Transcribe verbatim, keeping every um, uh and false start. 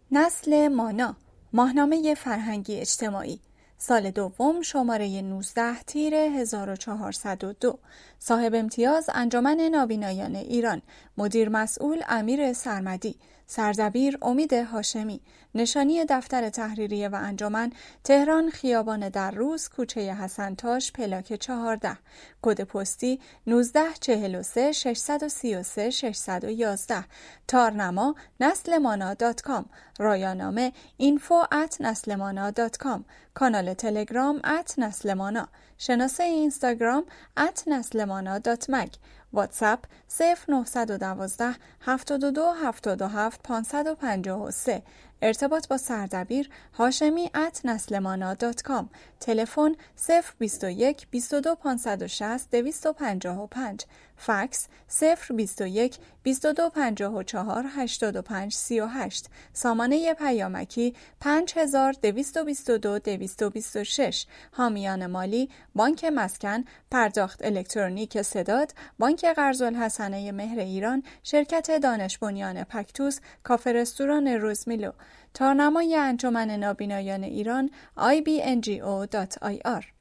نسل مانا، ماهنامه فرهنگی اجتماعی، سال دوم، شماره نوزده تیر هزار و چهارصد و دو. صاحب امتیاز انجمن نابینایان ایران، مدیر مسئول امیر سرمدی، سردبیر امید هاشمی. نشانی دفتر تحریریه و انجمن، تهران، خیابان دروز، کوچه حسن تاش، پلاک چهارده. کد پستی نوزده چهل و سه ششصد و سی و سه ششصد و یازده. تارنما نسلمانا دات کام. رایانامه اینفو ات نسلمانا دات کام. کانال تلگرام ات نسلمانا. شناسه اینستاگرام ات نسلمانا دات مگ. واتساپ صفر نه یک دو هفتاد و دو هفتاد و هفت پانصد و پنجاه و سه. ارتباط با سردبیر هاشمی ات نسلمانا دات کام. تلفن صفر بیست و یک بیست و دو پانصد و شصت دویست و پنجاه و پنج. فکس صفر بیست و یک بیست و دو پنجاه و چهار هشتاد و پنج سی و هشت. سامانه پیامکی پنج هزار دویست و بیست و دو دویست و بیست و شش. حامیان مالی بانک مسکن، پرداخت الکترونیک سداد، بانک قرض‌الحسنه مهر ایران، شرکت دانش بنیان پکتوس، کافه رستوران روزمیلو. تارنمای انجمن نابینایان ایران آی بی ان جی او دات آی آر.